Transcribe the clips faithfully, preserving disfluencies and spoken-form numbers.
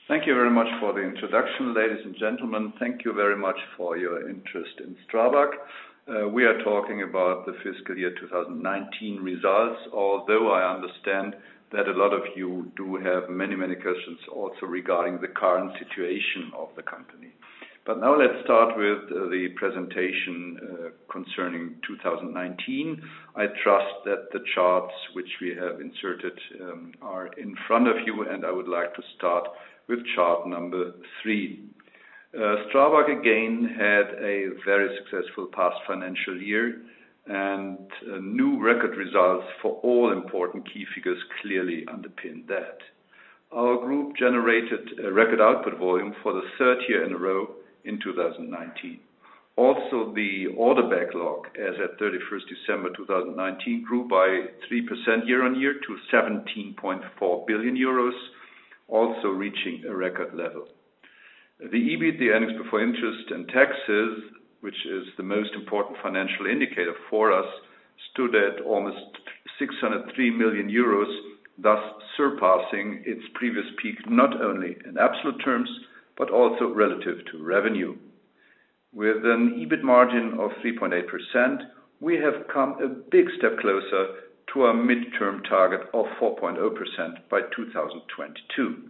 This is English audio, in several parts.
Thank you very much for the introduction, ladies and gentlemen. Thank you very much for your interest in Strabag. Uh, we are talking about the fiscal year two thousand nineteen results, although I understand that a lot of you do have many, many questions also regarding the current situation of the company. But now let's start with uh, the presentation uh, concerning two thousand nineteen. I trust that the charts which we have inserted um, are in front of you, and I would like to start with chart number three. Uh, Strabag again had a very successful past financial year, and uh, new record results for all important key figures clearly underpin that. Our group generated a record output volume for the third year in a row in two thousand nineteen. Also, the order backlog as at thirty-first December two thousand nineteen grew by three percent year on year to seventeen point four billion euros, also reaching a record level. The E B I T, the earnings before interest and taxes, which is the most important financial indicator for us, stood at almost six hundred three million euros, thus surpassing its previous peak not only in absolute terms, but also relative to revenue. With an E B I T margin of three point eight percent, we have come a big step closer to our midterm target of four point zero percent by two thousand twenty-two.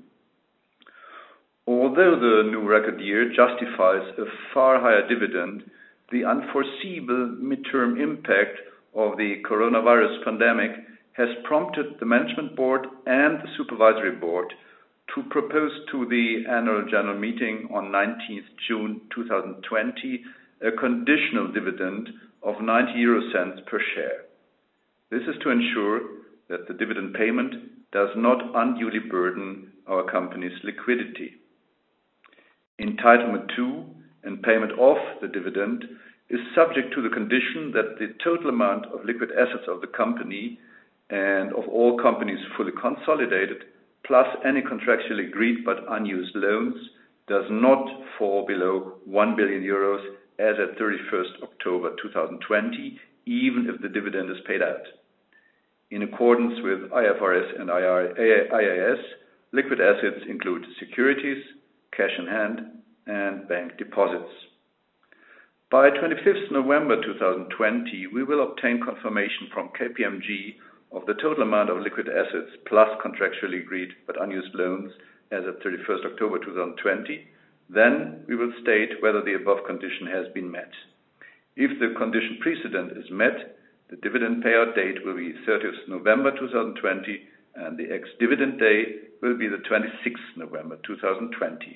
Although the new record year justifies a far higher dividend, the unforeseeable midterm impact of the coronavirus pandemic has prompted the management board and the supervisory board to propose to the annual general meeting on nineteenth June two thousand twenty a conditional dividend of ninety euro cents per share. This is to ensure that the dividend payment does not unduly burden our company's liquidity. Entitlement to and payment of the dividend is subject to the condition that the total amount of liquid assets of the company and of all companies fully consolidated, plus any contractually agreed but unused loans, does not fall below one billion euros as at thirty-first October two thousand twenty, even if the dividend is paid out. In accordance with I F R S and I A S, liquid assets include securities, cash in hand, and bank deposits. By twenty-fifth November two thousand twenty, we will obtain confirmation from K P M G of the total amount of liquid assets plus contractually agreed but unused loans as of thirty-first October two thousand twenty. Then we will state whether the above condition has been met. If the condition precedent is met, the dividend payout date will be thirtieth November two thousand twenty, and the ex-dividend day will be the twenty-sixth November two thousand twenty.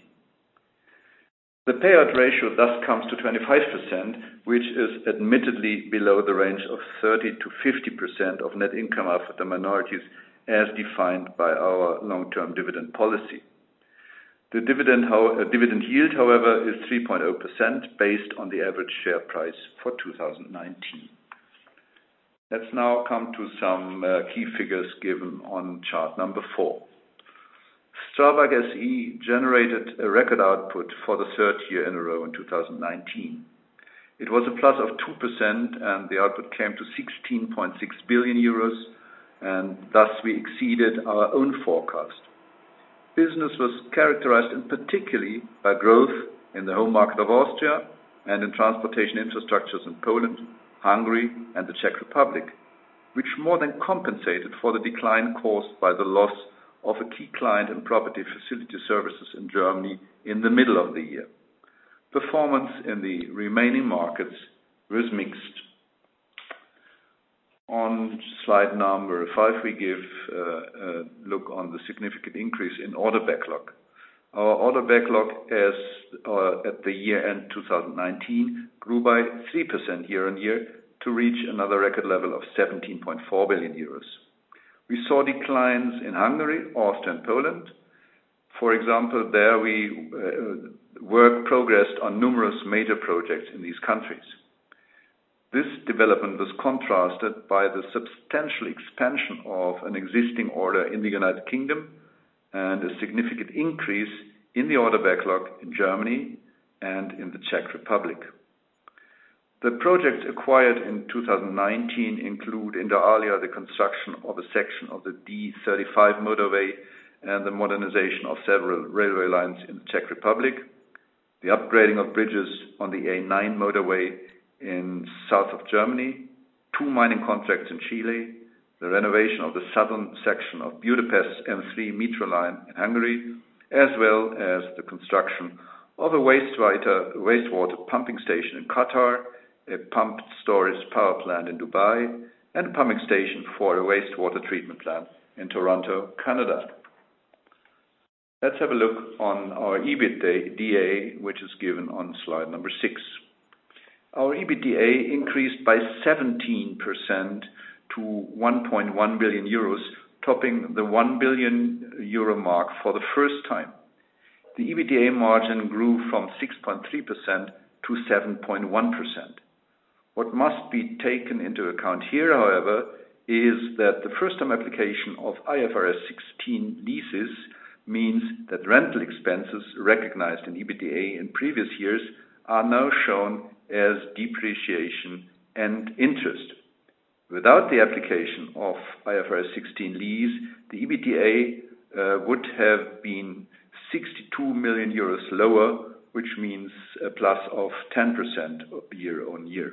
The payout ratio thus comes to twenty-five percent, which is admittedly below the range of thirty to fifty percent of net income after the minorities as defined by our long-term dividend policy. The dividend, how, uh, dividend yield, however, is three point zero percent based on the average share price for two thousand nineteen. Let's now come to some uh, key figures given on chart number four. Strabag S E generated a record output for the third year in a row in two thousand nineteen. It was a plus of two percent, and the output came to sixteen point six billion euros, and thus we exceeded our own forecast. Business was characterized in particularly by growth in the home market of Austria and in transportation infrastructures in Poland, Hungary, and the Czech Republic, which more than compensated for the decline caused by the loss of a key client in property facility services in Germany in the middle of the year. Performance in the remaining markets was mixed. On slide number five, we give uh, a look on the significant increase in order backlog. Our order backlog as uh, at the year end two thousand nineteen grew by three percent year on year to reach another record level of seventeen point four billion euros. We saw declines in Hungary, Austria, and Poland. For example, there we uh, work progressed on numerous major projects in these countries. This development was contrasted by the substantial expansion of an existing order in the United Kingdom and a significant increase in the order backlog in Germany and in the Czech Republic. The projects acquired in two thousand nineteen include inter alia the construction of a section of the D thirty-five motorway and the modernization of several railway lines in the Czech Republic, the upgrading of bridges on the A nine motorway in south of Germany, two mining contracts in Chile, the renovation of the southern section of Budapest's M three metro line in Hungary, as well as the construction of a wastewater, wastewater pumping station in Qatar, a pumped storage power plant in Dubai, and a pumping station for a wastewater treatment plant in Toronto, Canada. Let's have a look on our EBITDA, which is given on slide number six. Our EBITDA increased by seventeen percent to one point one billion euros, topping the one billion euro mark for the first time. The EBITDA margin grew from six point three percent to seven point one percent. What must be taken into account here, however, is that the first-time application of I F R S sixteen leases means that rental expenses recognized in EBITDA in previous years are now shown as depreciation and interest. Without the application of I F R S sixteen lease, the EBITDA uh, would have been sixty-two million euros lower, which means a plus of ten percent year on year.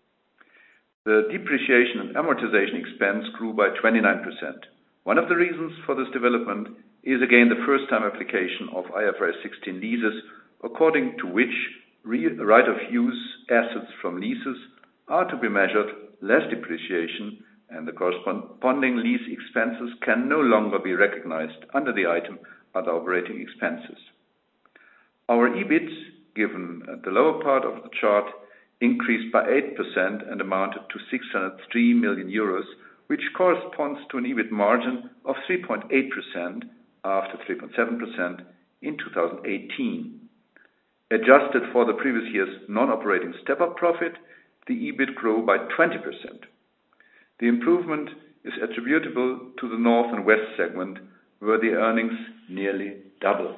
The depreciation and amortization expense grew by twenty-nine percent. One of the reasons for this development is again the first-time application of I F R S sixteen leases, according to which right-of-use assets from leases are to be measured less depreciation, and the corresponding lease expenses can no longer be recognized under the item other operating expenses. Our E B I T, given at the lower part of the chart, increased by eight percent and amounted to six hundred three million euros, which corresponds to an E B I T margin of three point eight percent after three point seven percent in two thousand eighteen. Adjusted for the previous year's non-operating step-up profit, the E B I T grew by twenty percent. The improvement is attributable to the North and West segment, where the earnings nearly doubled.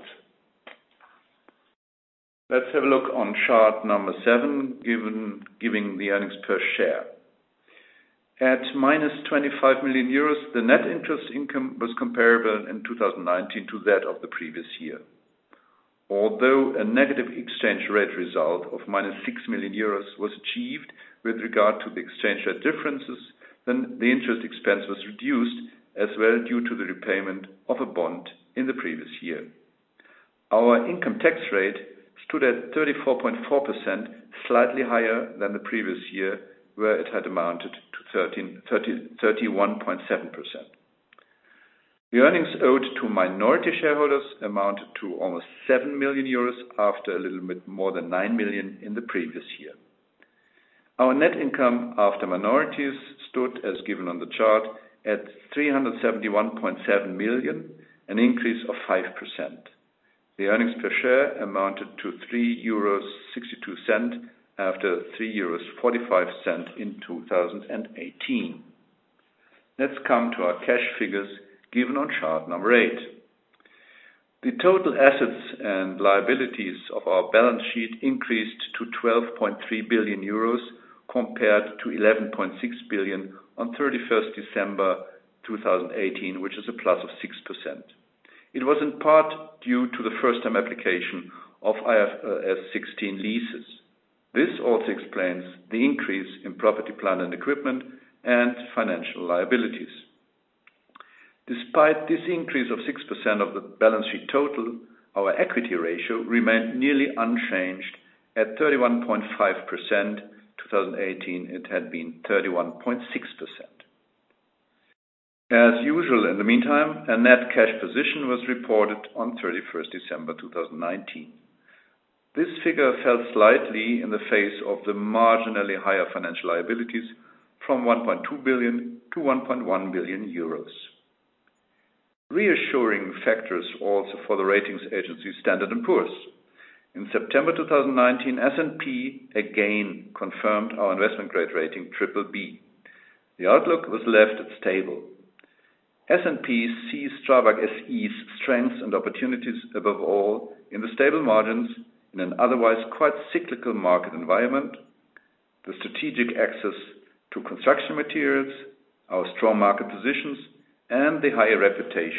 Let's have a look on chart number seven, given, giving the earnings per share. At minus twenty-five million euros, the net interest income was comparable in two thousand nineteen to that of the previous year. Although a negative exchange rate result of minus six million euros was achieved with regard to the exchange rate differences, then the interest expense was reduced as well due to the repayment of a bond in the previous year. Our income tax rate stood at thirty-four point four percent, slightly higher than the previous year, where it had amounted to thirty-one point seven percent. The earnings owed to minority shareholders amounted to almost seven million euros after a little bit more than nine million in the previous year. Our net income after minorities stood, as given on the chart, at three hundred seventy-one point seven million, an increase of five percent. The earnings per share amounted to three euros sixty-two after three euros forty-five in two thousand eighteen. Let's come to our cash figures given on chart number eight. The total assets and liabilities of our balance sheet increased to twelve point three billion euros compared to eleven point six billion on thirty-first December two thousand eighteen, which is a plus of six percent. It was in part due to the first-time application of I F R S sixteen leases. This also explains the increase in property, plant and equipment and financial liabilities. Despite this increase of six percent of the balance sheet total, our equity ratio remained nearly unchanged at thirty-one point five percent. twenty eighteen it had been thirty-one point six percent. As usual, in the meantime, a net cash position was reported on thirty-first December two thousand nineteen. This figure fell slightly in the face of the marginally higher financial liabilities from one point two billion to one point one billion euros. Reassuring factors also for the ratings agency Standard and Poor's. In September two thousand nineteen, S and P again confirmed our investment grade rating triple B. The outlook was left at stable. S and P sees Strabag S E's strengths and opportunities above all in the stable margins in an otherwise quite cyclical market environment, the strategic access to construction materials, our strong market positions, and the higher reputation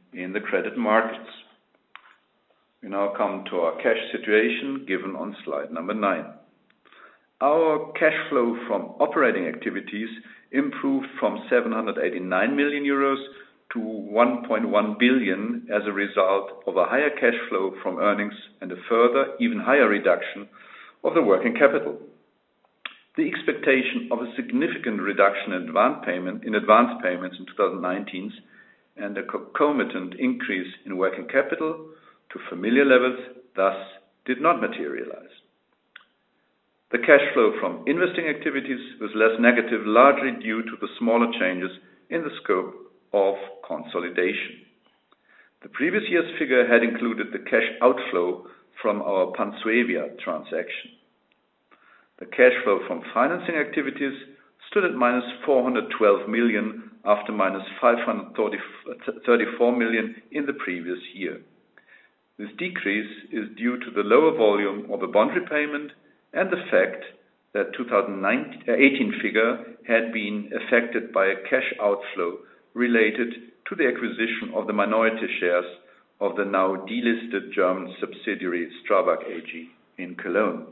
in the credit markets. We now come to our cash situation given on slide number nine. Our cash flow from operating activities improved from seven hundred eighty-nine million euros to one point one billion as a result of a higher cash flow from earnings and a further, even higher reduction of the working capital. The expectation of a significant reduction in advance payment in advance payments in two thousand nineteen and a concomitant increase in working capital to familiar levels thus did not materialize. The cash flow from investing activities was less negative, largely due to the smaller changes in the scope of consolidation. The previous year's figure had included the cash outflow from our Pansuevia transaction. The cash flow from financing activities stood at minus four hundred twelve million after minus five hundred thirty-four million in the previous year. This decrease is due to the lower volume of a bond repayment and the fact that two thousand eighteen figure had been affected by a cash outflow related to the acquisition of the minority shares of the now delisted German subsidiary Strabag A G in Cologne.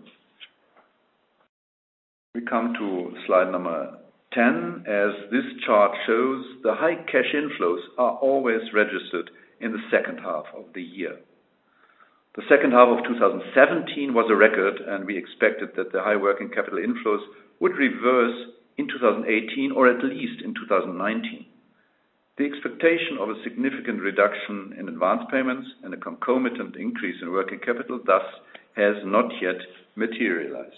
We come to slide number ten, as this chart shows the high cash inflows are always registered in the second half of the year. The second half of two thousand seventeen was a record, and we expected that the high working capital inflows would reverse in two thousand eighteen or at least in two thousand nineteen. The expectation of a significant reduction in advance payments and a concomitant increase in working capital thus has not yet materialized.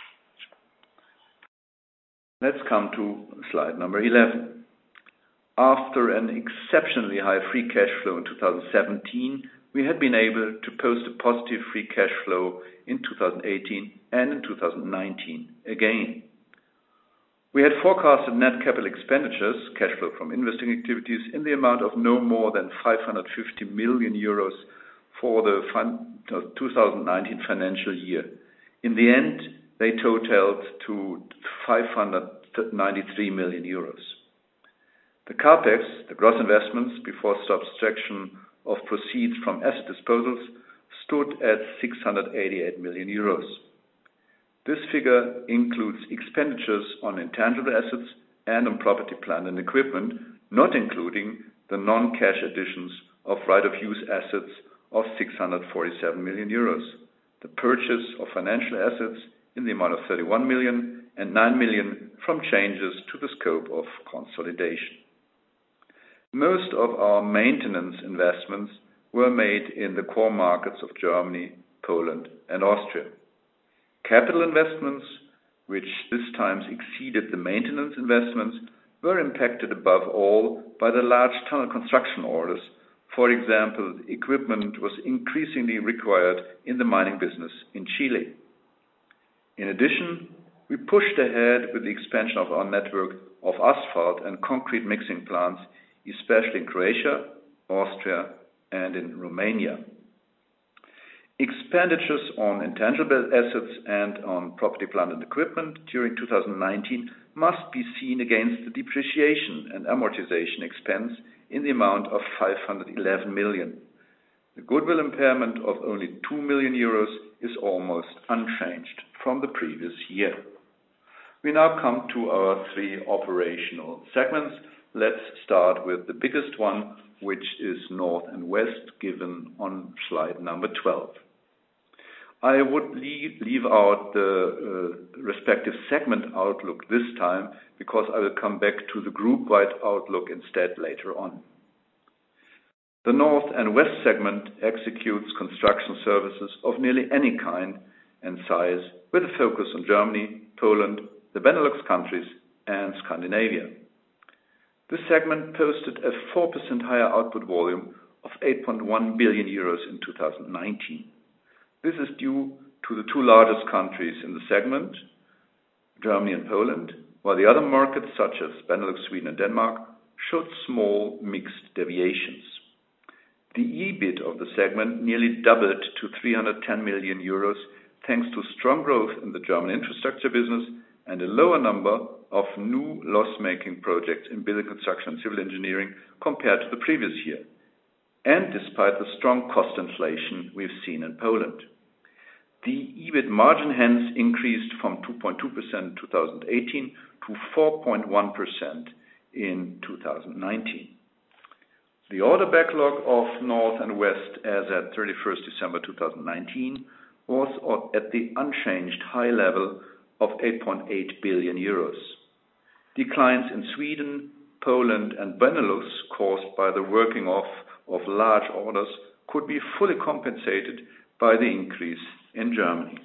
Let's come to slide number eleven. After an exceptionally high free cash flow in two thousand seventeen, we had been able to post a positive free cash flow in two thousand eighteen and in two thousand nineteen again. We had forecasted net capital expenditures, cash flow from investing activities, in the amount of no more than five hundred fifty million euros for the two thousand nineteen financial year. In the end, they totaled to five hundred ninety-three million euros. The CAPEX, the gross investments before subtraction of proceeds from asset disposals, stood at six hundred eighty-eight million euros. This figure includes expenditures on intangible assets and on property, plant and equipment, not including the non-cash additions of right-of-use assets of six hundred forty-seven million euros, the purchase of financial assets in the amount of thirty-one million and nine million from changes to the scope of consolidation. Most of our maintenance investments were made in the core markets of Germany, Poland, and Austria. Capital investments, which this time exceeded the maintenance investments, were impacted above all by the large tunnel construction orders. For example, equipment was increasingly required in the mining business in Chile. In addition, we pushed ahead with the expansion of our network of asphalt and concrete mixing plants, especially in Croatia, Austria, and in Romania. Expenditures on intangible assets and on property, plant and equipment during two thousand nineteen must be seen against the depreciation and amortization expense in the amount of five hundred eleven million. The goodwill impairment of only two million euros is almost unchanged from the previous year. We now come to our three operational segments. Let's start with the biggest one, which is North and West, given on slide number twelve. I would leave, leave out the uh, respective segment outlook this time, because I will come back to the group-wide outlook instead later on. The North and West segment executes construction services of nearly any kind and size, with a focus on Germany, Poland, the Benelux countries, and Scandinavia. This segment posted a four percent higher output volume of eight point one billion euros in two thousand nineteen. This is due to the two largest countries in the segment, Germany and Poland, while the other markets, such as Benelux, Sweden and Denmark, showed small mixed deviations. The E B I T of the segment nearly doubled to three hundred ten million euros, thanks to strong growth in the German infrastructure business and a lower number of new loss-making projects in building construction and civil engineering compared to the previous year. and despite the strong cost inflation we've seen in Poland. The E B I T margin hence increased from two point two percent in two thousand eighteen to four point one percent in two thousand nineteen. The order backlog of North and West as at thirty-first December two thousand nineteen was at the unchanged high level of eight point eight billion euros. Declines in Sweden, Poland and Benelux caused by the working off of large orders could be fully compensated by the increase in Germany.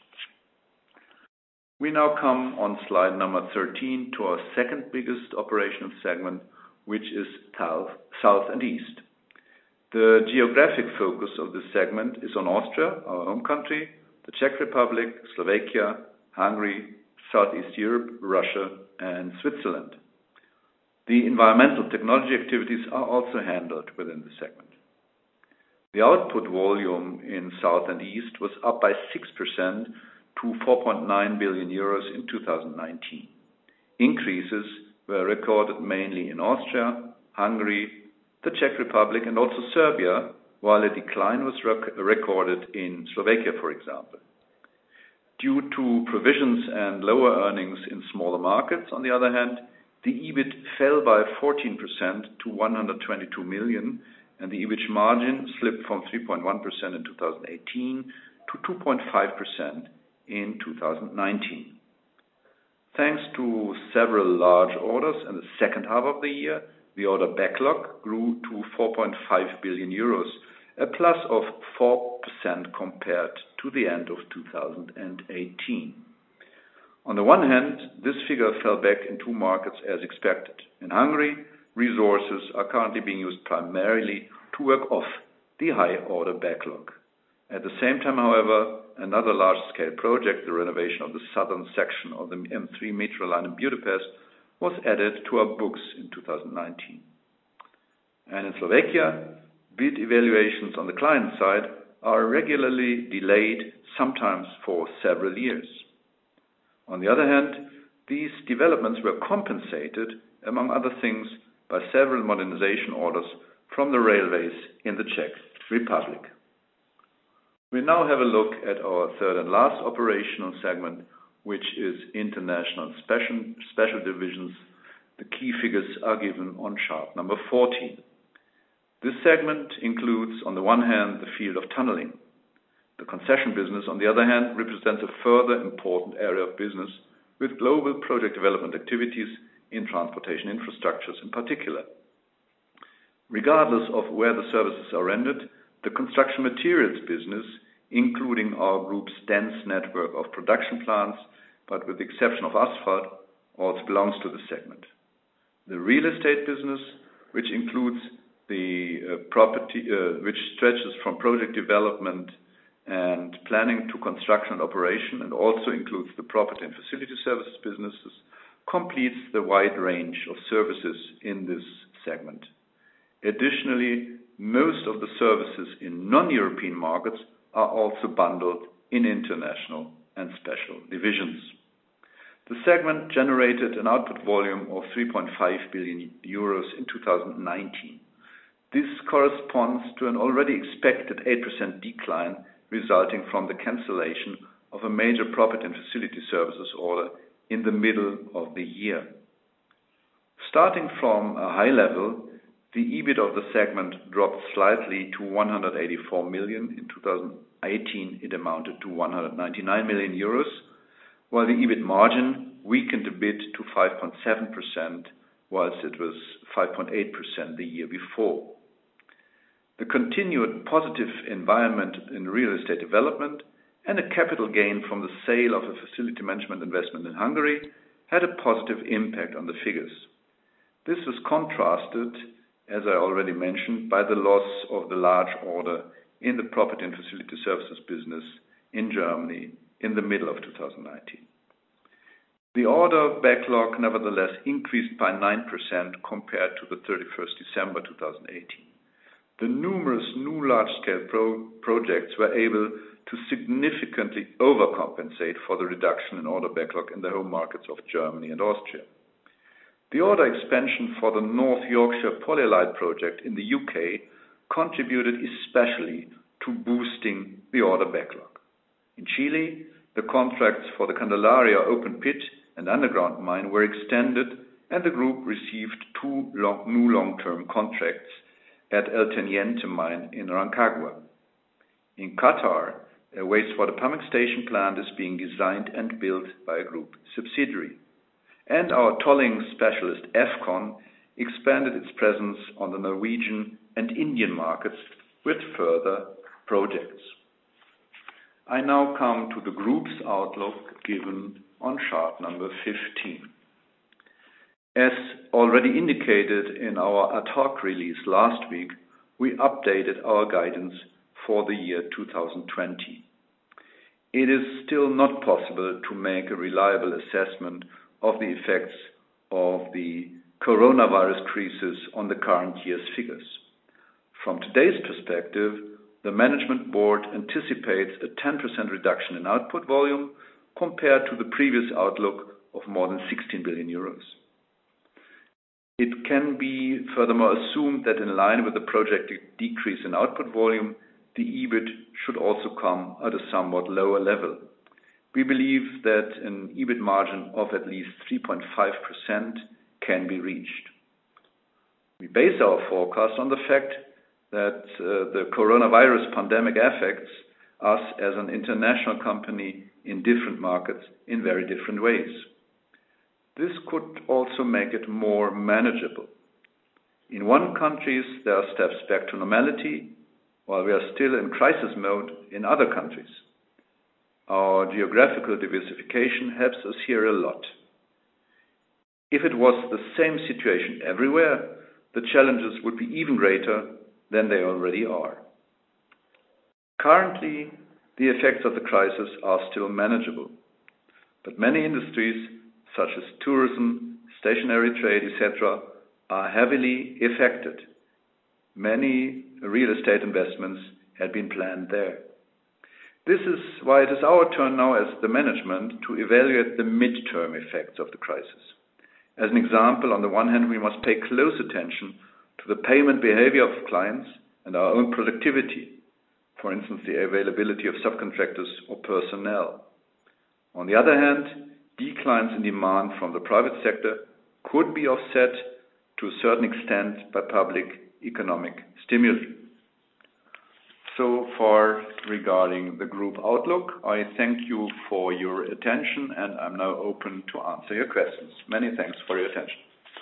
We now come on slide number thirteen to our second biggest operational segment, which is South, South and East. The geographic focus of this segment is on Austria, our home country, the Czech Republic, Slovakia, Hungary, Southeast Europe, Russia and Switzerland. The environmental technology activities are also handled within the segment. The output volume in South and East was up by six percent to four point nine billion euros in two thousand nineteen. Increases were recorded mainly in Austria, Hungary, the Czech Republic and also Serbia, while a decline was rec- recorded in Slovakia, for example. Due to provisions and lower earnings in smaller markets, on the other hand, the E B I T fell by fourteen percent to one hundred twenty-two million, and the E B I T margin slipped from three point one percent in two thousand eighteen to two point five percent in two thousand nineteen. Thanks to several large orders in the second half of the year, the order backlog grew to four point five billion euros, a plus of four percent compared to the end of two thousand eighteen. On the one hand, this figure fell back in two markets as expected. In Hungary, resources are currently being used primarily to work off the high order backlog. At the same time, however, another large-scale project, the renovation of the southern section of the M three metro line in Budapest, was added to our books in two thousand nineteen. And in Slovakia, bid evaluations on the client side are regularly delayed, sometimes for several years. On the other hand, these developments were compensated, among other things, by several modernization orders from the railways in the Czech Republic. We now have a look at our third and last operational segment, which is International Special, Special Divisions. The key figures are given on chart number fourteen. This segment includes, on the one hand, the field of tunneling. The concession business, on the other hand, represents a further important area of business with global project development activities in transportation infrastructures in particular. Regardless of where the services are rendered, the construction materials business, including our group's dense network of production plants, but with the exception of asphalt, also belongs to the segment. The real estate business, which includes the uh, property, uh, which stretches from project development and planning to construction and operation, and also includes the property and facility services businesses, completes the wide range of services in this segment. Additionally, most of the services in non-European markets are also bundled in international and special divisions. The segment generated an output volume of three point five billion euros in two thousand nineteen. This corresponds to an already expected eight percent decline resulting from the cancellation of a major property and facility services order in the middle of the year. Starting from a high level, the E B I T of the segment dropped slightly to one hundred eighty-four million. In two thousand eighteen, it amounted to one hundred ninety-nine million euros, while the E B I T margin weakened a bit to five point seven percent, whilst it was five point eight percent the year before. The continued positive environment in real estate development and a capital gain from the sale of a facility management investment in Hungary had a positive impact on the figures. This was contrasted, as I already mentioned, by the loss of the large order in the property and facility services business in Germany in the middle of two thousand nineteen. The order backlog nevertheless increased by nine percent compared to the thirty-first December two thousand eighteen. The numerous new large-scale pro- projects were able to significantly overcompensate for the reduction in order backlog in the home markets of Germany and Austria. The order expansion for the North Yorkshire Polylight project in the U K contributed especially to boosting the order backlog. In Chile, the contracts for the Candelaria open pit and underground mine were extended, and the group received two long, new long-term contracts at El Teniente mine in Rancagua. In Qatar, a wastewater pumping station plant is being designed and built by a group subsidiary. And our tolling specialist Efcon expanded its presence on the Norwegian and Indian markets with further projects. I now come to the group's outlook given on chart number fifteen. As already indicated in our ad hoc release last week, we updated our guidance for the year two thousand twenty. It is still not possible to make a reliable assessment of the effects of the coronavirus crisis on the current year's figures. From today's perspective, the management board anticipates a ten percent reduction in output volume compared to the previous outlook of more than sixteen billion euros. It can be furthermore assumed that in line with the projected decrease in output volume, the E B I T should also come at a somewhat lower level. We believe that an E B I T margin of at least three point five percent can be reached. We base our forecast on the fact that uh, the coronavirus pandemic affects us as an international company in different markets in very different ways. This could also make it more manageable. In one countries, there are steps back to normality, while we are still in crisis mode in other countries. Our geographical diversification helps us here a lot. If it was the same situation everywhere, the challenges would be even greater than they already are. Currently, the effects of the crisis are still manageable, but many industries, such as tourism, stationary trade, et cetera, are heavily affected. Many real estate investments had been planned there. This is why it is our turn now as the management to evaluate the mid-term effects of the crisis. As an example, on the one hand, we must pay close attention to the payment behavior of clients and our own productivity, for instance, the availability of subcontractors or personnel. On the other hand, declines in demand from the private sector could be offset to a certain extent by public economic stimuli. So far regarding the group outlook, I thank you for your attention and I'm now open to answer your questions. Many thanks for your attention.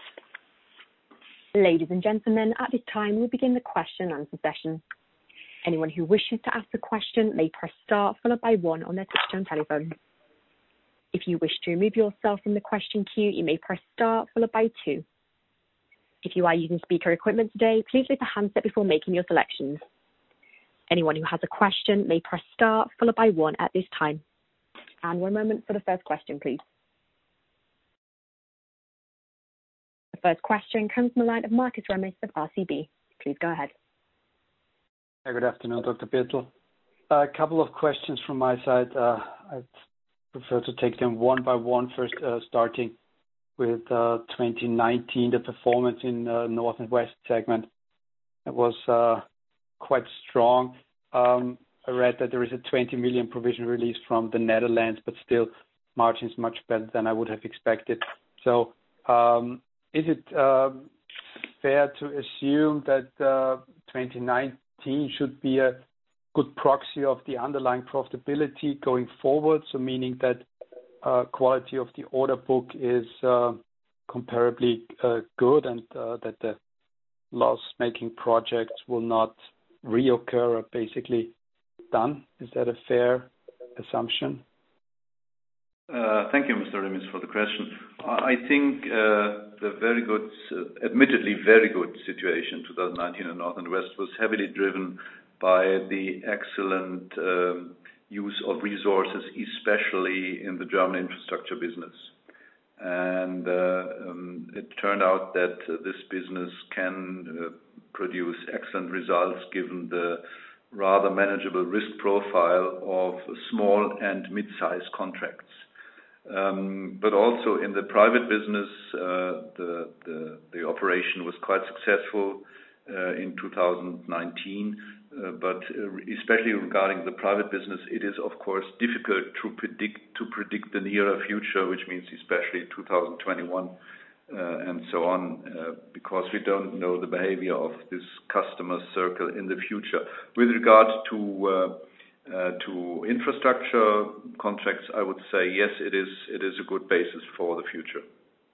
Ladies and gentlemen, at this time we'll begin the question and answer session. Anyone who wishes to ask a question may press star followed by one on their touch-tone telephone. If you wish to remove yourself from the question queue, you may press star followed by two. If you are using speaker equipment today, please leave the handset before making your selections. Anyone who has a question may press star followed by one at this time. And one moment for the first question, please. The first question comes from the line of Markus Remis of R C B. Please go ahead. Hey, good afternoon, Doctor Birtel. A couple of questions from my side. Uh, I'd prefer to take them one by one. First, uh, starting with uh, twenty nineteen, the performance in uh, North and West segment. It was uh, quite strong. Um, I read that there is a twenty million provision release from the Netherlands, but still margins much better than I would have expected. So um, is it uh, fair to assume that uh, twenty nineteen should be a good proxy of the underlying profitability going forward? So meaning that uh, quality of the order book is uh, comparably uh, good and uh, that the loss-making projects will not reoccur or basically done. Is that a fair assumption? Uh, thank you, Mister Remis, for the question. I think uh, the very good, uh, admittedly very good situation twenty nineteen in North and West was heavily driven by the excellent um, use of resources, especially in the German infrastructure business. And uh, um, it turned out that uh, this business can uh, produce excellent results given the rather manageable risk profile of small and mid-sized contracts. Um, but also in the private business, uh, the, the, the operation was quite successful. uh, in two thousand nineteen. Uh, but uh, especially regarding the private business, it is of course difficult to predict to predict the nearer future, which means especially two thousand twenty-one uh, and so on, uh, because we don't know the behavior of this customer circle in the future. With regard to uh, uh, to infrastructure contracts, I would say yes, it is it is a good basis for the future.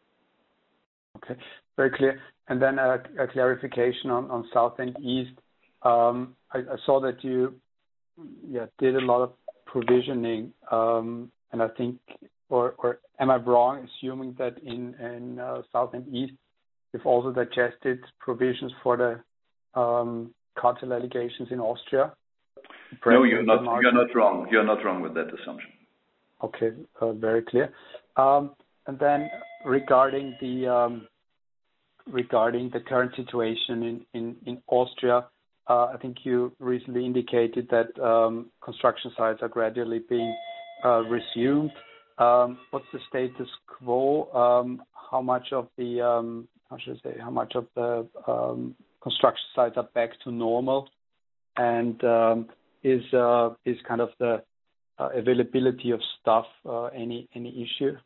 Okay, very clear. And then a, a clarification on, on South and East. Um, I, I saw that you yeah, did a lot of provisioning, um, and I think, or, or am I wrong assuming that in, in uh, South and East you've also digested provisions for the um, cartel allegations in Austria? No, you're not. You're not wrong. You're not wrong with that assumption. Okay, uh, very clear. Um, and then regarding the um, regarding the current situation in in, in Austria. Uh, I think you recently indicated that um, construction sites are gradually being uh, resumed. Um, what's the status quo? Um, how much of the um, how should I say? How much of the um, construction sites are back to normal? And um, is uh, is kind of the uh, availability of staff uh, any any issue?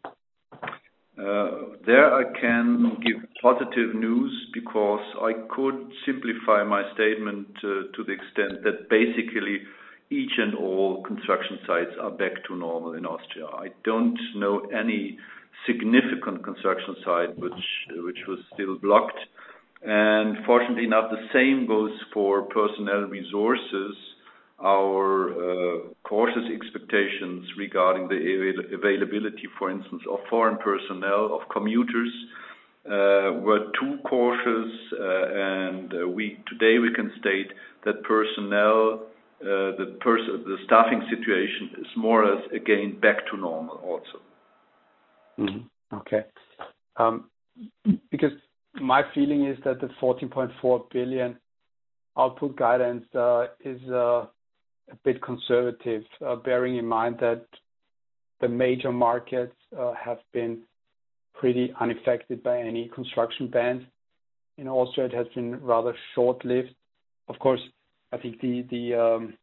Uh, there I can give positive news because I could simplify my statement uh, to the extent that basically each and all construction sites are back to normal in Austria. I don't know any significant construction site which which was still blocked. And fortunately enough, the same goes for personnel resources. Our uh, cautious expectations regarding the avail- availability, for instance, of foreign personnel, of commuters, uh, were too cautious, uh, and uh, we today we can state that personnel, uh, the, pers- the staffing situation is more or less again back to normal also. Mm-hmm. Okay. Um, because my feeling is that the fourteen point four billion output guidance uh, is uh, a bit conservative, uh, bearing in mind that the major markets uh, have been pretty unaffected by any construction bans. In Austria, it has been rather short-lived. Of course, I think the the um,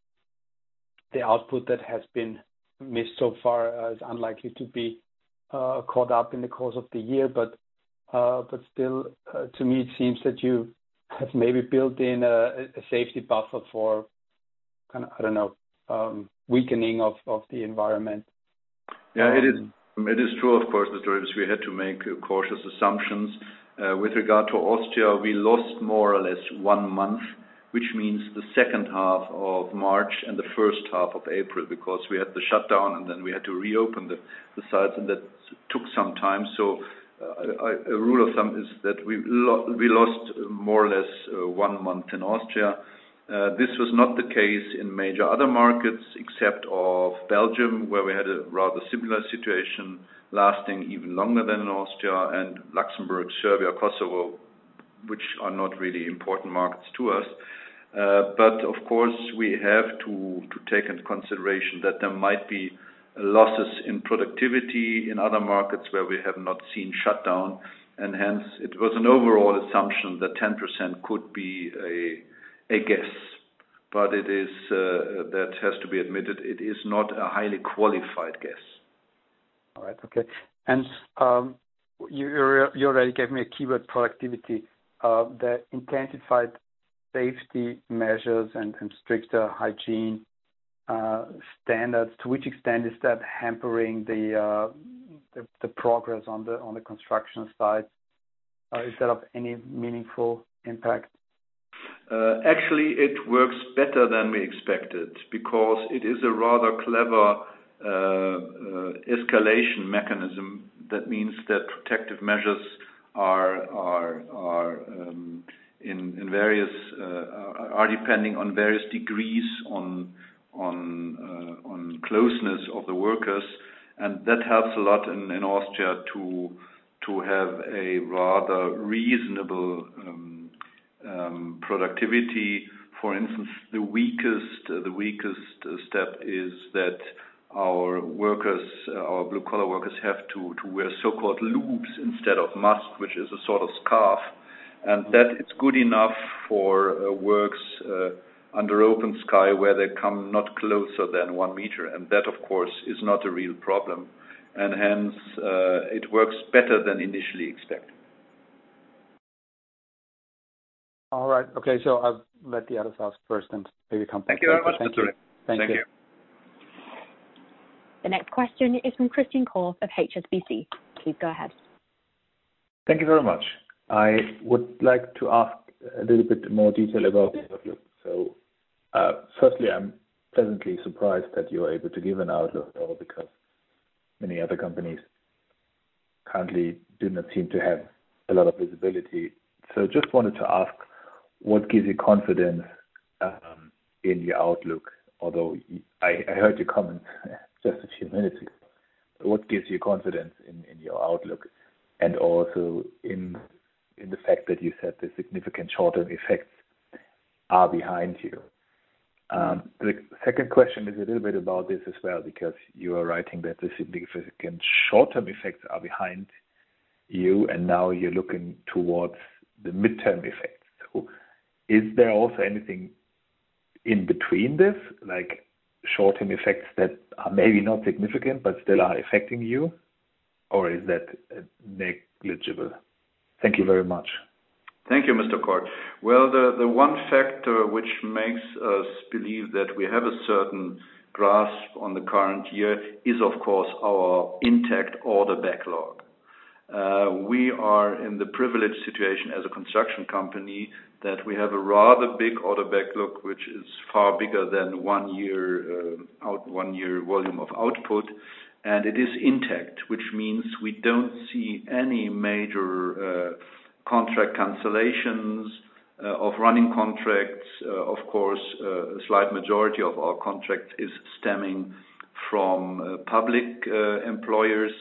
the output that has been missed so far uh, is unlikely to be uh, caught up in the course of the year. But uh, but still, uh, to me, it seems that you have maybe built in a, a safety buffer for kind of, I don't know, um, weakening of, of the environment. Yeah, um, it is. It is true, of course, that we had to make uh, cautious assumptions. Uh, with regard to Austria, we lost more or less one month, which means the second half of March and the first half of April, because we had the shutdown and then we had to reopen the, the sites, and that took some time. So uh, I, a rule of thumb is that we, lo- we lost more or less uh, one month in Austria. Uh, this was not the case in major other markets, except of Belgium, where we had a rather similar situation lasting even longer than in Austria, and Luxembourg, Serbia, Kosovo, which are not really important markets to us. Uh, but of course, we have to, to take into consideration that there might be losses in productivity in other markets where we have not seen shutdown, and hence it was an overall assumption that ten percent could be a a guess, but it is, uh, that has to be admitted, it is not a highly qualified guess. All right, okay. And um, you, you already gave me a keyword, productivity. Uh, the intensified safety measures and, and stricter hygiene uh, standards, to which extent is that hampering the, uh, the, the progress on the, on the construction side? Uh, is that of any meaningful impact? Uh, actually, it works better than we expected because it is a rather clever uh, uh, escalation mechanism. That means that protective measures are are are um, in in various uh, are depending on various degrees on on uh, on closeness of the workers, and that helps a lot in, in Austria to to have a rather reasonable Um, Um, productivity. For instance, the weakest uh, the weakest uh, step is that our workers, uh, our blue collar workers, have to to wear so-called loops instead of mask, which is a sort of scarf, and that it's good enough for uh, works uh, under open sky where they come not closer than one meter, and that, of course, is not a real problem, and hence uh, it works better than initially expected. All right. Okay, so I'll let the others ask first and maybe come back. Thank you very much. Thank you. Thank, Thank you. you. The next question is from Christian Korth of H S B C. Please go ahead. Thank you very much. I would like to ask a little bit more detail about the outlook. So, uh, firstly, I'm pleasantly surprised that you're able to give an outlook, because many other companies currently do not seem to have a lot of visibility. So just wanted to ask, what gives you confidence um, in your outlook? Although I, I heard your comments just a few minutes ago. What gives you confidence in, in your outlook? And also in in the fact that you said the significant short-term effects are behind you. Um, the second question is a little bit about this as well, because you are writing that the significant short-term effects are behind you, and now you're looking towards the midterm effects. So is there also anything in between this, like short-term effects that are maybe not significant but still are affecting you, or is that negligible? Thank you very much. Thank you, Mister Korth. Well, the, the one factor which makes us believe that we have a certain grasp on the current year is, of course, our intact order backlog. Uh, we are in the privileged situation as a construction company that we have a rather big order backlog, which is far bigger than one year uh, out one year volume of output, and it is intact, which means we don't see any major uh, contract cancellations uh, of running contracts. Uh, of course, uh, a slight majority of our contracts is stemming from uh, public uh, employers.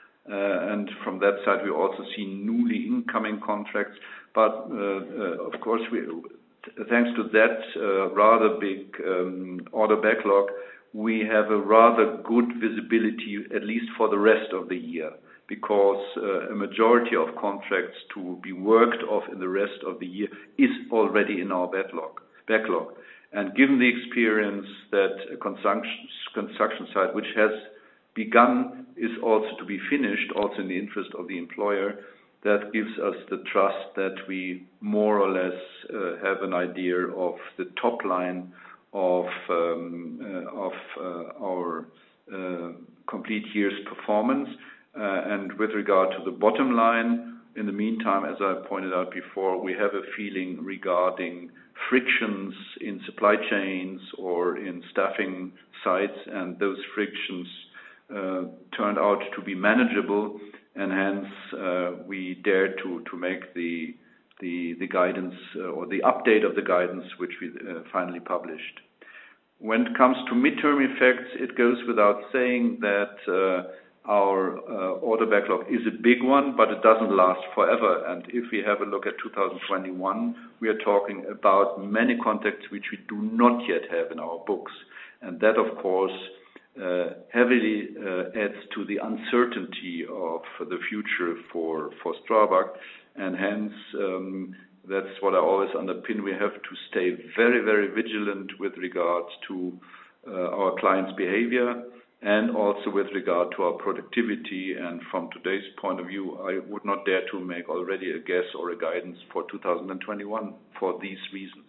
Uh, and from that side, we also see newly incoming contracts. But, uh, uh, of course, we, thanks to that uh, rather big um, order backlog, we have a rather good visibility, at least for the rest of the year, because uh, a majority of contracts to be worked off in the rest of the year is already in our backlog. backlog. And given the experience that a construction, construction site, which has begun, is also to be finished, also in the interest of the employer, that gives us the trust that we more or less uh, have an idea of the top line of um, uh, of uh, our uh, complete year's performance. Uh, and with regard to the bottom line, in the meantime, as I pointed out before, we have a feeling regarding frictions in supply chains or in staffing sites, and those frictions uh, turned out to be manageable, and hence uh, we dare to, to make the, the, the guidance uh, or the update of the guidance which we uh, finally published. When it comes to midterm effects, it goes without saying that uh, our uh, order backlog is a big one, but it doesn't last forever. And if we have a look at two thousand twenty-one, we are talking about many contracts which we do not yet have in our books. And that, of course, uh, heavily uh, adds to the uncertainty of the future for, for Strabag. And hence, um, that's what I always underpin. We have to stay very, very vigilant with regards to uh, our clients' behavior, and also with regard to our productivity. And from today's point of view, I would not dare to make already a guess or a guidance for two thousand twenty-one for these reasons.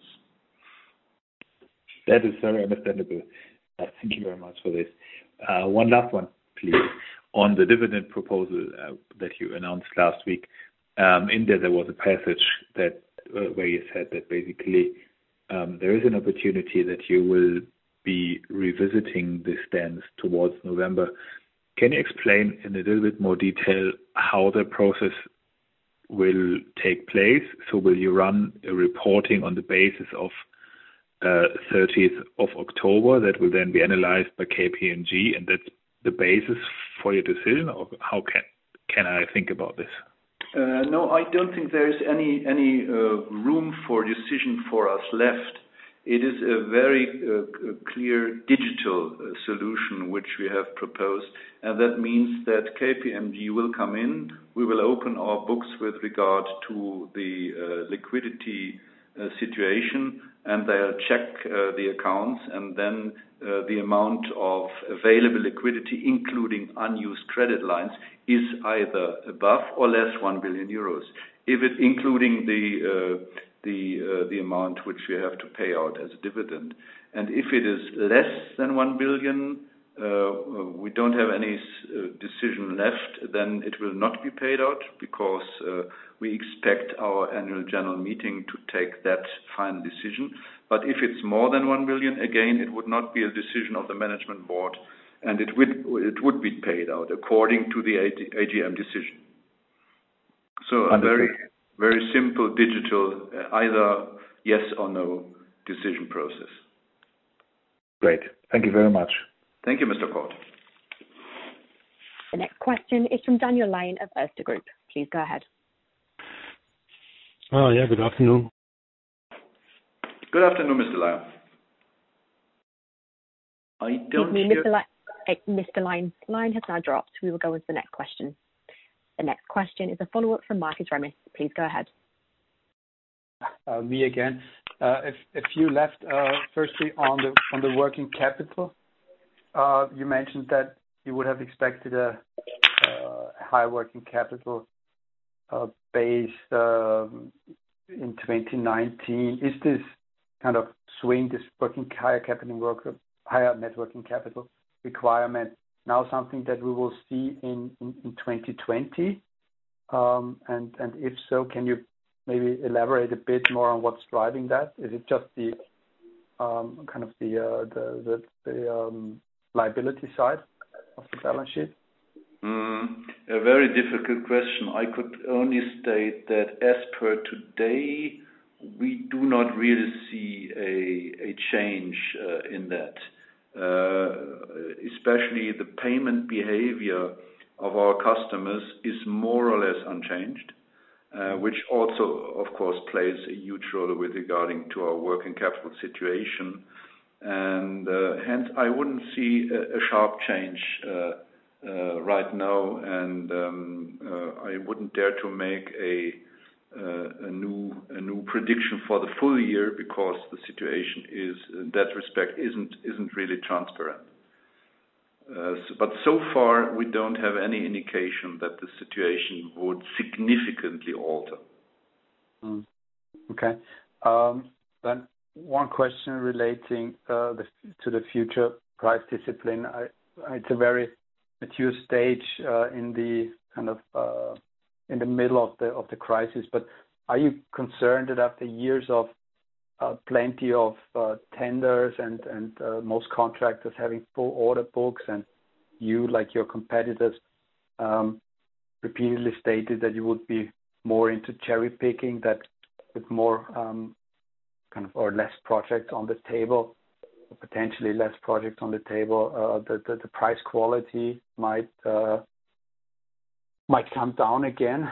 That is very understandable. Uh, thank you very much for this. Uh, one last one, please. On the dividend proposal uh, that you announced last week, um, in there there was a passage that uh, where you said that basically um, there is an opportunity that you will be revisiting the stance towards November. Can you explain in a little bit more detail how the process will take place? So will you run a reporting on the basis of uh, thirtieth of October that will then be analyzed by K P M G, and that's the basis for your decision, or how can can I think about this? Uh, no, I don't think there is any any uh, room for decision for us left. It is a very uh, clear digital uh, solution which we have proposed, and that means that K P M G will come in. We will open our books with regard to the uh, liquidity uh, situation, and they'll check uh, the accounts, and then uh, the amount of available liquidity, including unused credit lines, is either above or less one billion euros. If it, including the uh, the uh, the amount which we have to pay out as a dividend. And if it is less than one billion, uh, we don't have any uh, decision left, then it will not be paid out, because uh, we expect our annual general meeting to take that final decision. But if it's more than one billion, again, it would not be a decision of the management board, and it would it would be paid out according to the A G M decision. So a very Very simple digital, uh, either yes or no decision process. Great. Thank you very much. Thank you, Mister Kort. The next question is from Daniel Lyon of Erste Group. Please go ahead. Oh, yeah, good afternoon. Good afternoon, Mister Lyon. I don't Excuse me, hear... Mister Lyon, Mister Lyon's line has now dropped. We will go on to the next question. The next question is a follow-up from Marcus Remis. Please go ahead. Uh, me again. Uh, if, if you left, uh, firstly on the on the working capital, uh, you mentioned that you would have expected a, a high working capital uh, base um, in twenty nineteen. Is this kind of swing, this working higher capital work, higher net working capital requirement, now something that we will see in, in, in twenty twenty? Um, and, and if so, can you maybe elaborate a bit more on what's driving that? Is it just the um, kind of the uh, the, the, the um, liability side of the balance sheet? Mm, a very difficult question. I could only state that as per today, we do not really see a, a change uh, in that. Uh, especially the payment behavior of our customers is more or less unchanged, uh, which also, of course, plays a huge role with regarding to our working capital situation. And uh, hence, I wouldn't see a, a sharp change uh, uh, right now, and um, uh, I wouldn't dare to make a Uh, a new a new prediction for the full year, because the situation is, in that respect, isn't isn't really transparent. Uh, so, but so far, we don't have any indication that the situation would significantly alter. Mm. Okay. Um, then one question relating uh, the, to the future price discipline. I, it's a very mature stage uh, in the kind of uh, in the middle of the of the crisis, but are you concerned that after years of uh, plenty of uh, tenders and and uh, most contractors having full order books, and you, like your competitors, um, repeatedly stated that you would be more into cherry picking, that with more um, kind of or less projects on the table, or potentially less projects on the table, uh, the, the the price quality might uh, might come down again?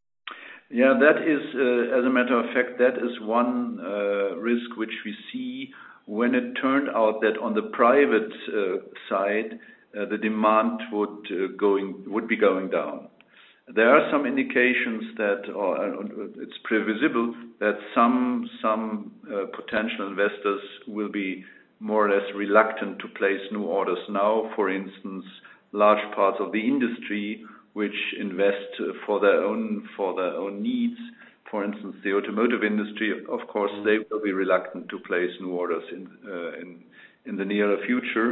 Yeah, that is, uh, as a matter of fact, that is one uh, risk which we see when it turned out that on the private uh, side, uh, the demand would uh, going would be going down. There are some indications that, or uh, it's previsible that some some uh, potential investors will be more or less reluctant to place new orders now. For instance, large parts of the industry which invest for their own for their own needs. For instance, the automotive industry, of course, they will be reluctant to place new orders in uh, in, in the nearer future.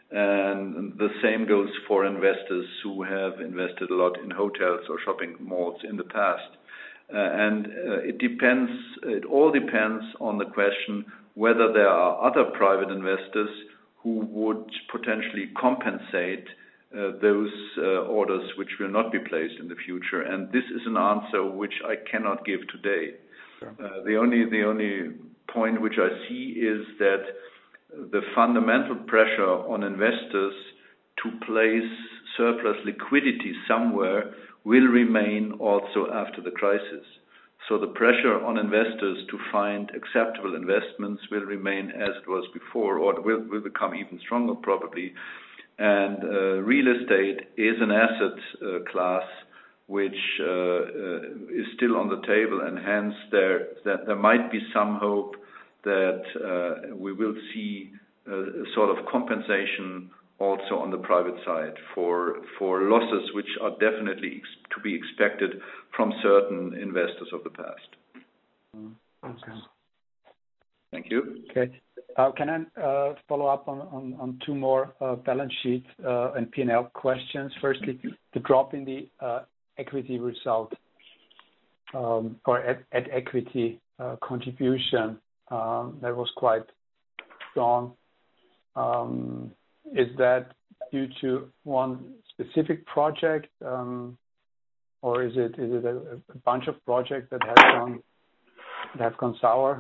And the same goes for investors who have invested a lot in hotels or shopping malls in the past. Uh, and uh, it depends. It all depends on the question whether there are other private investors who would potentially compensate Uh, those uh, orders which will not be placed in the future, and this is an answer which I cannot give today. Sure. Uh, the only the only point which I see is that the fundamental pressure on investors to place surplus liquidity somewhere will remain also after the crisis. So the pressure on investors to find acceptable investments will remain as it was before, or will, will become even stronger probably. And uh, real estate is an asset uh, class which uh, uh, is still on the table, and hence there that there might be some hope that uh, we will see a, a sort of compensation also on the private side for for losses which are definitely ex- to be expected from certain investors of the past. Okay. Thank you. Okay. Uh, can I uh, follow up on, on, on two more uh, balance sheet uh, and P and L questions? Firstly, the drop in the uh, equity result um, or at, at equity uh, contribution um, that was quite strong. Um, is that due to one specific project, um, or is it is it a, a bunch of projects that have gone that have gone sour?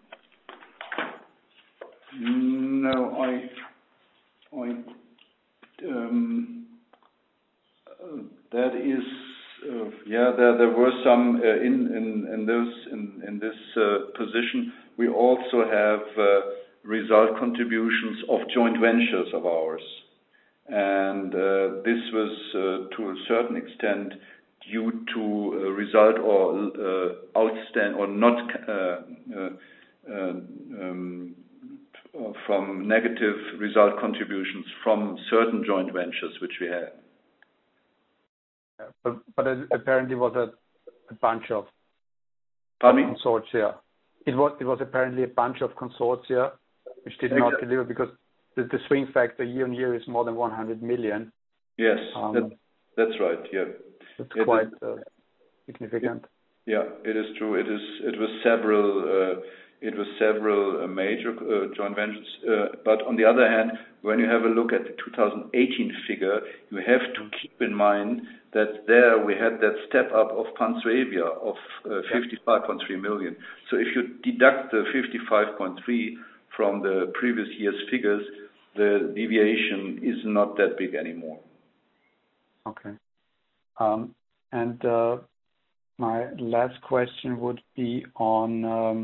No, I, I, um, uh, that is, uh, yeah, there there were some uh, in in in this in in this uh, position. We also have uh, result contributions of joint ventures of ours, and uh, this was uh, to a certain extent due to a result or uh, outstand or not. Uh, uh, uh, um, from negative result contributions from certain joint ventures which we had. Yeah, but, but it apparently was a, a bunch of Pardon me? consortia. It was it was apparently a bunch of consortia which did not Exactly. deliver because the, the swing factor year on year is more than one hundred million. Yes, Um, that, that's right. Yeah, it's it quite is, uh, significant. It, yeah, it is true. It is. It was several. Uh, It was several uh, major uh, joint ventures, uh, but on the other hand, when you have a look at the two thousand eighteen figure, you have to keep in mind that there we had that step up of Pansuevia of uh, fifty-five point three million. So if you deduct the fifty-five point three from the previous year's figures, the deviation is not that big anymore. Okay. Um, and uh, my last question would be on. Um,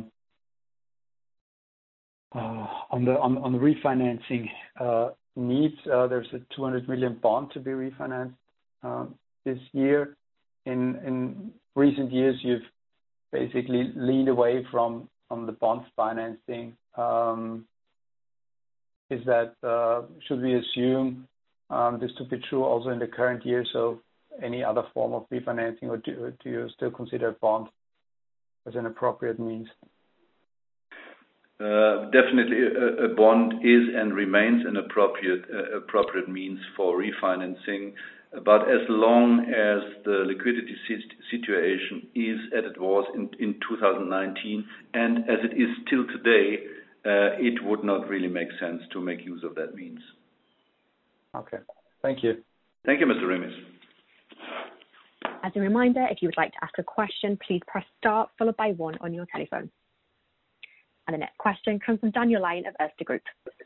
Uh, on the on, on the refinancing uh, needs, uh, there's a two hundred million bond to be refinanced um, this year. In in recent years, you've basically leaned away from from the bond financing. Um, is that uh, should we assume um, this to be true also in the current year? So any other form of refinancing, or do, do you still consider a bond as an appropriate means? Uh, definitely, a, a bond is and remains an appropriate uh, appropriate means for refinancing. But as long as the liquidity situation is as it was in, in two thousand nineteen and as it is still today, uh, it would not really make sense to make use of that means. Okay. Thank you. Thank you, Mister Remis. As a reminder, if you would like to ask a question, please press star followed by one on your telephone. And the next question comes from Daniel Lyon of Erste Group.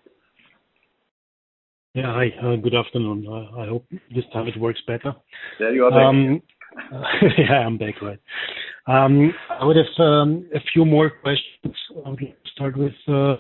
Yeah, hi. Uh, good afternoon. Uh, I hope this time it works better. There you are back. Um, uh, yeah, I'm back, right. Um, I would have um, a few more questions. I would like to start with uh,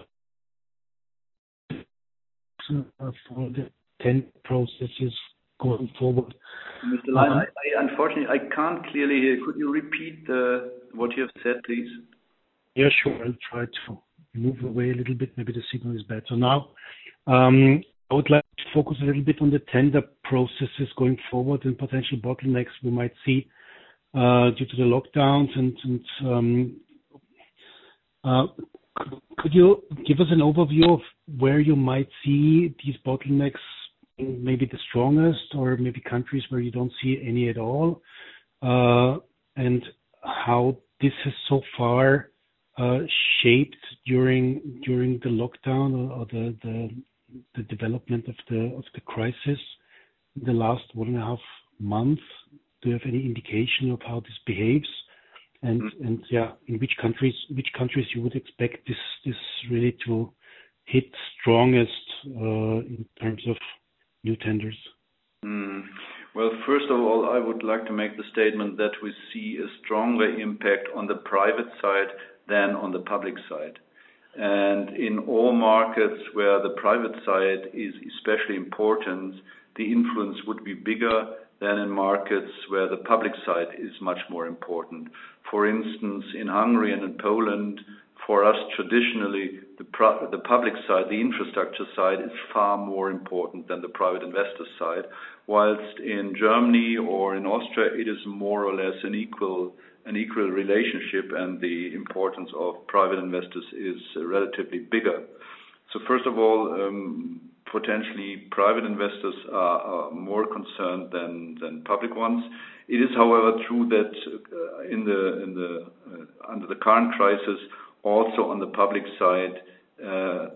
for the ten processes going forward. Mister Lyon, Um, I, I, unfortunately, I can't clearly hear. Could you repeat uh, what you have said, please? Yeah, sure. I'll try to move away a little bit. Maybe the signal is better now. Um, I would like to focus a little bit on the tender processes going forward and potential bottlenecks we might see uh, due to the lockdowns. And, and um, uh, could, could you give us an overview of where you might see these bottlenecks, maybe the strongest, or maybe countries where you don't see any at all, uh, and how this has so far Uh, shaped during during the lockdown or, or the, the the development of the of the crisis in the last one and a half months? Do you have any indication of how this behaves? And mm-hmm. and yeah, in which countries which countries you would expect this this really to hit strongest uh, in terms of new tenders? Mm. Well, first of all, I would like to make the statement that we see a stronger impact on the private side than on the public side. And in all markets where the private side is especially important, the influence would be bigger than in markets where the public side is much more important. For instance, in Hungary and in Poland, for us traditionally, the, pro- the public side, the infrastructure side, is far more important than the private investor side, whilst in Germany or in Austria, it is more or less an equal an equal relationship, and the importance of private investors is relatively bigger. So first of all, um, potentially private investors are, are more concerned than, than public ones. It is, however, true that uh, in the in the uh, under the current crisis, also on the public side, uh,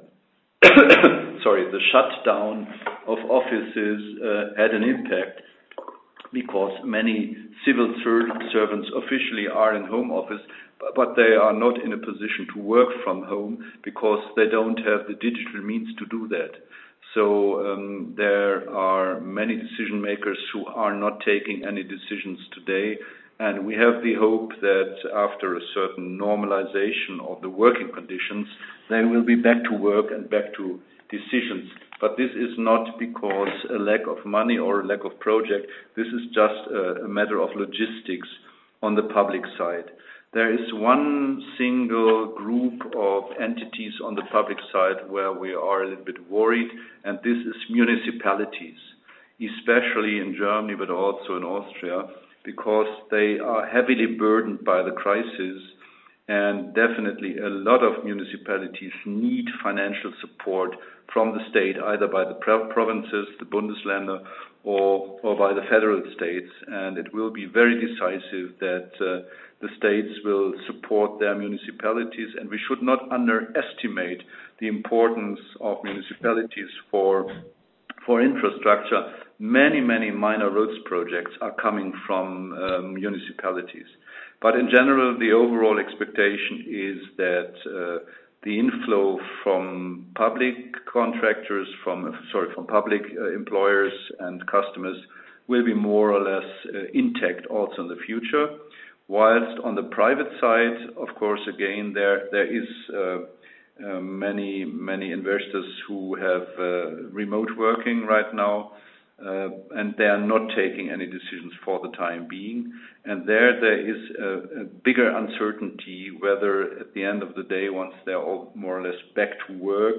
sorry, the shutdown of offices uh, had an impact, because many civil servants officially are in home office, but they are not in a position to work from home because they don't have the digital means to do that. So um, there are many decision makers who are not taking any decisions today, and we have the hope that after a certain normalization of the working conditions, they will be back to work and back to decisions. But this is not because a lack of money or a lack of project. This is just a, a matter of logistics on the public side. There is one single group of entities on the public side where we are a little bit worried, and this is municipalities, especially in Germany but also in Austria, because they are heavily burdened by the crisis, and definitely a lot of municipalities need financial support from the state, either by the provinces, the Bundesländer, or, or by the federal states. And it will be very decisive that uh, the states will support their municipalities, and we should not underestimate the importance of municipalities for, for infrastructure. Many, many minor roads projects are coming from um, municipalities. But in general, the overall expectation is that uh, the inflow from public contractors, from sorry, from public uh, employers and customers will be more or less uh, intact also in the future. Whilst on the private side, of course, again, there there is uh, uh, many many investors who have uh, remote working right now. Uh, and they are not taking any decisions for the time being. And there, there is a, a bigger uncertainty whether at the end of the day, once they're all more or less back to work,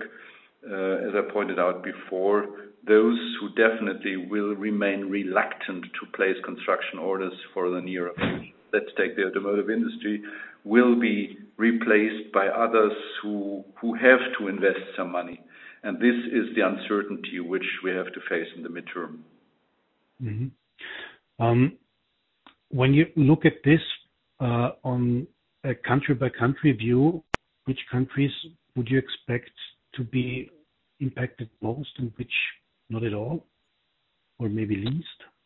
uh, as I pointed out before, those who definitely will remain reluctant to place construction orders for the near future, let's take the automotive industry, will be replaced by others who, who have to invest some money. And this is the uncertainty which we have to face in the midterm. Mm-hmm. Um, when you look at this uh, on a country-by-country view, which countries would you expect to be impacted most and which not at all, or maybe least?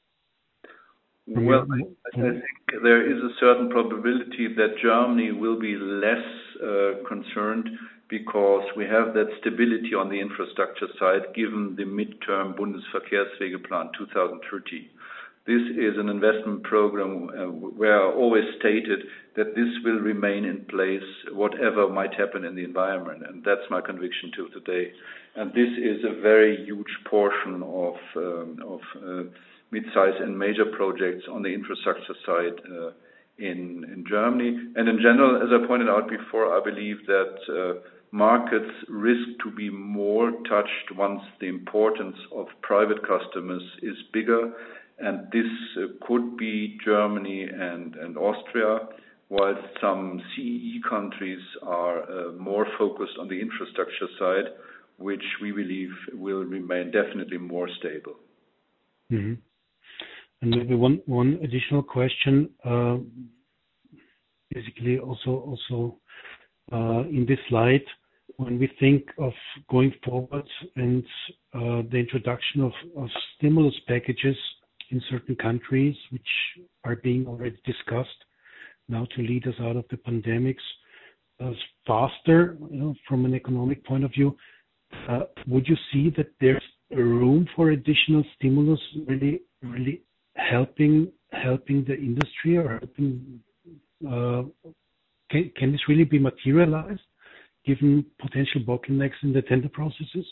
From well, your, I, I think there is a certain probability that Germany will be less uh, concerned, because we have that stability on the infrastructure side given the midterm Bundesverkehrswegeplan two thousand thirty. This is an investment program uh, where I always stated that this will remain in place whatever might happen in the environment, and that's my conviction till today. And this is a very huge portion of, um, of uh, mid-size and major projects on the infrastructure side uh, in, in Germany. And in general, as I pointed out before, I believe that uh, markets risk to be more touched once the importance of private customers is bigger, and this uh, could be Germany and, and Austria, while some C E E countries are uh, more focused on the infrastructure side, which we believe will remain definitely more stable. Mm-hmm. And maybe one, one additional question, uh, basically also also uh, in this slide, when we think of going forward and uh, the introduction of, of stimulus packages in certain countries, which are being already discussed now to lead us out of the pandemics uh, faster, you know, from an economic point of view, uh, would you see that there's a room for additional stimulus really, really helping helping the industry or helping? Uh, can, can this really be materialized given potential bottlenecks in the tender processes?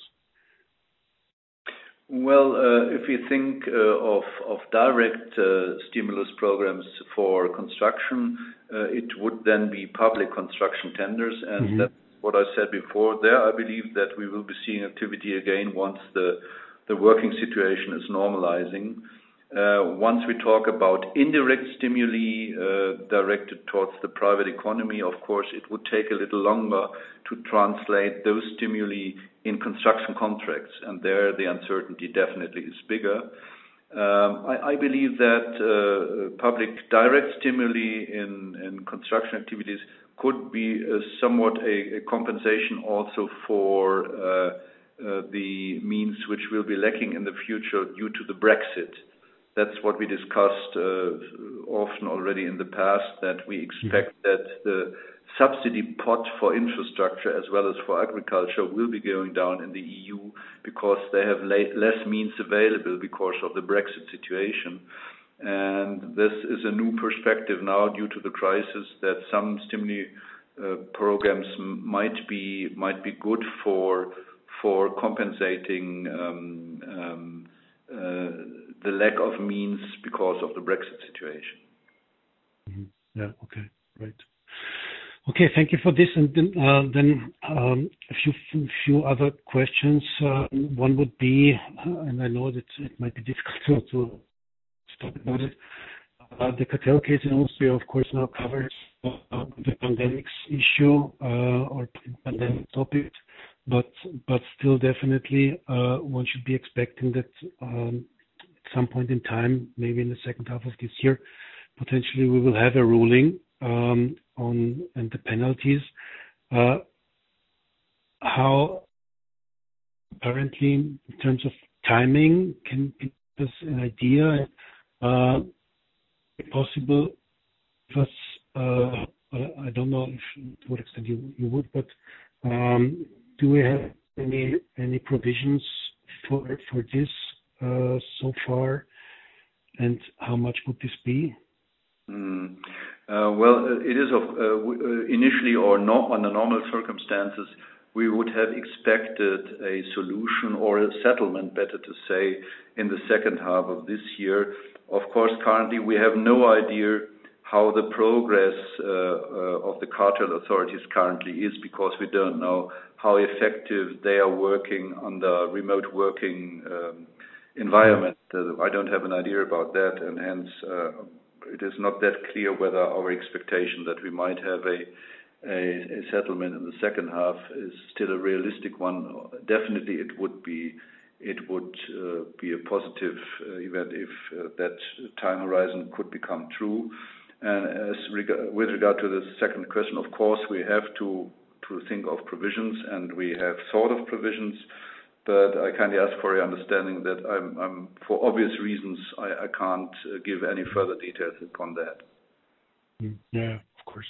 Well, uh, if you think uh, of, of direct uh, stimulus programs for construction, uh, it would then be public construction tenders, and mm-hmm. that's what I said before. There, I believe that we will be seeing activity again once the the working situation is normalizing. Uh, once we talk about indirect stimuli uh, directed towards the private economy, of course, it would take a little longer to translate those stimuli in construction contracts, and there the uncertainty definitely is bigger. Um, I, I believe that uh, public direct stimuli in, in construction activities could be uh, somewhat a, a compensation also for uh, uh, the means which will be lacking in the future due to the Brexit. That's what we discussed uh, often already in the past, that we expect mm-hmm. that the subsidy pot for infrastructure as well as for agriculture will be going down in the E U because they have la- less means available because of the Brexit situation. And this is a new perspective now due to the crisis that some stimuli uh, programs m- might be might be good for for compensating um, um, uh, the lack of means because of the Brexit situation. Mm-hmm. Yeah. Okay. Right. Okay. Thank you for this. And then, uh, then um, a few few other questions. Uh, one would be, uh, and I know that it might be difficult to, to talk about it. Uh, the cartel case in Austria, of course, now covers uh, the pandemics issue uh, or pandemic topic, but but still, definitely, uh, one should be expecting that. Um, some point in time, maybe in the second half of this year, potentially we will have a ruling um, on and the penalties. Uh, how currently, in terms of timing, can you give us an idea? Uh, if possible, if us, uh, I don't know if to what extent you, you would, but um, do we have any any provisions for for this? Uh, so far, and how much would this be? Mm. Uh, well, it is of, uh, initially or not under normal circumstances, we would have expected a solution or a settlement, better to say, in the second half of this year. Of course, currently we have no idea how the progress uh, uh, of the cartel authorities currently is because we don't know how effective they are working under remote working um, environment. Uh, I don't have an idea about that, and hence uh, it is not that clear whether our expectation that we might have a, a, a settlement in the second half is still a realistic one. Definitely, it would be it would uh, be a positive uh, event if uh, that time horizon could become true. And as reg- with regard to the second question, of course, we have to to think of provisions, and we have thought of provisions. But I kindly ask for your understanding that I'm, I'm for obvious reasons, I, I can't uh, give any further details upon that. Yeah, of course.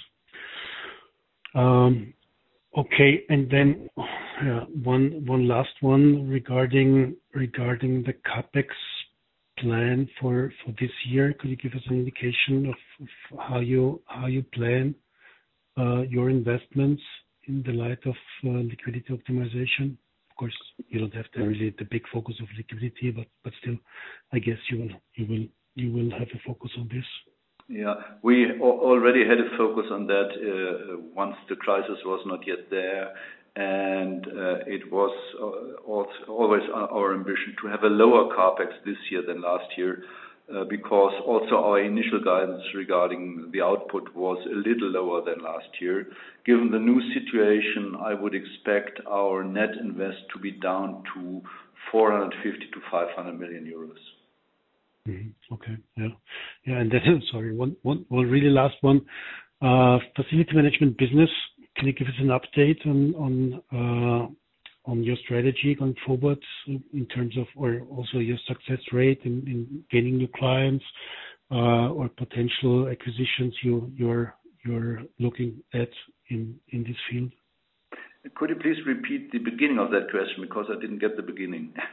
Um, okay, and then uh, one one last one regarding regarding the CapEx plan for for this year. Could you give us an indication of, of how you how you plan uh, your investments in the light of uh, liquidity optimization? Of course, you don't have the really the big focus of liquidity, but but still, I guess you will you will you will have a focus on this. Yeah, we already had a focus on that uh, once the crisis was not yet there, and uh, it was uh, also always our ambition to have a lower CapEx this year than last year. Uh, because also our initial guidance regarding the output was a little lower than last year. Given the new situation, I would expect our net invest to be down to four hundred fifty to five hundred million euros. Mm-hmm. Okay. Yeah. Yeah. And then, sorry, one, one, one really last one. Uh, facility management business. Can you give us an update on on uh, on your strategy going forward in terms of, or also your success rate in, in gaining new clients uh, or potential acquisitions you you're you're looking at in in this field? Could you please repeat the beginning of that question because I didn't get the beginning?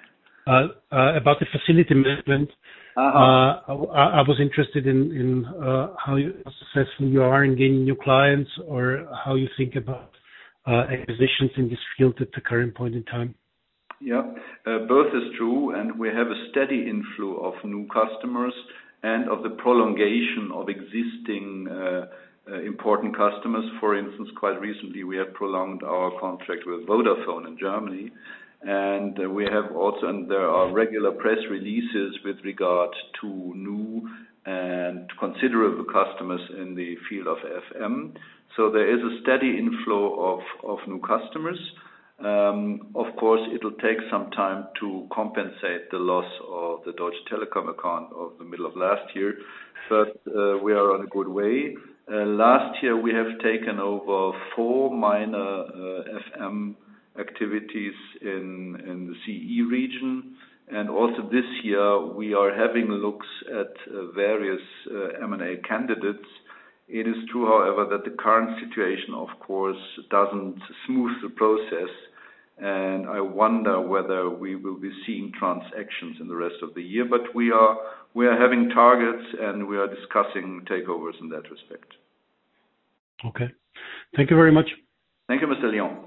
Uh, uh, about the facility management. Uh-huh. uh, I, I was interested in, in uh, how, you, how successful you are in gaining new clients, or how you think about uh, acquisitions in this field at the current point in time. Yeah, uh, both is true, and we have a steady inflow of new customers and of the prolongation of existing uh, uh, important customers. For instance, quite recently we have prolonged our contract with Vodafone in Germany. And uh, we have also, and there are regular press releases with regard to new and considerable customers in the field of F M. So there is a steady inflow of, of new customers. Um, of course, it'll take some time to compensate the loss of the Deutsche Telekom account of the middle of last year, but uh, we are on a good way. Uh, last year we have taken over four minor uh, F M activities in, in the C E region, and also this year we are having looks at uh, various uh, M and A candidates. It is true, however, that the current situation, of course, doesn't smooth the process, and I wonder whether we will be seeing transactions in the rest of the year. But we are we are having targets, and we are discussing takeovers in that respect. Okay. Thank you very much. Thank you, Mister Lyon.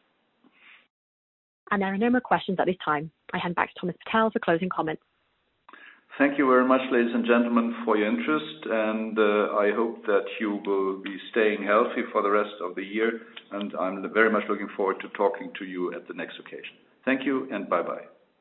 And there are no more questions at this time. I hand back to Thomas Patel for closing comments. Thank you very much, ladies and gentlemen, for your interest, and uh, I hope that you will be staying healthy for the rest of the year, and I'm very much looking forward to talking to you at the next occasion. Thank you, and bye-bye.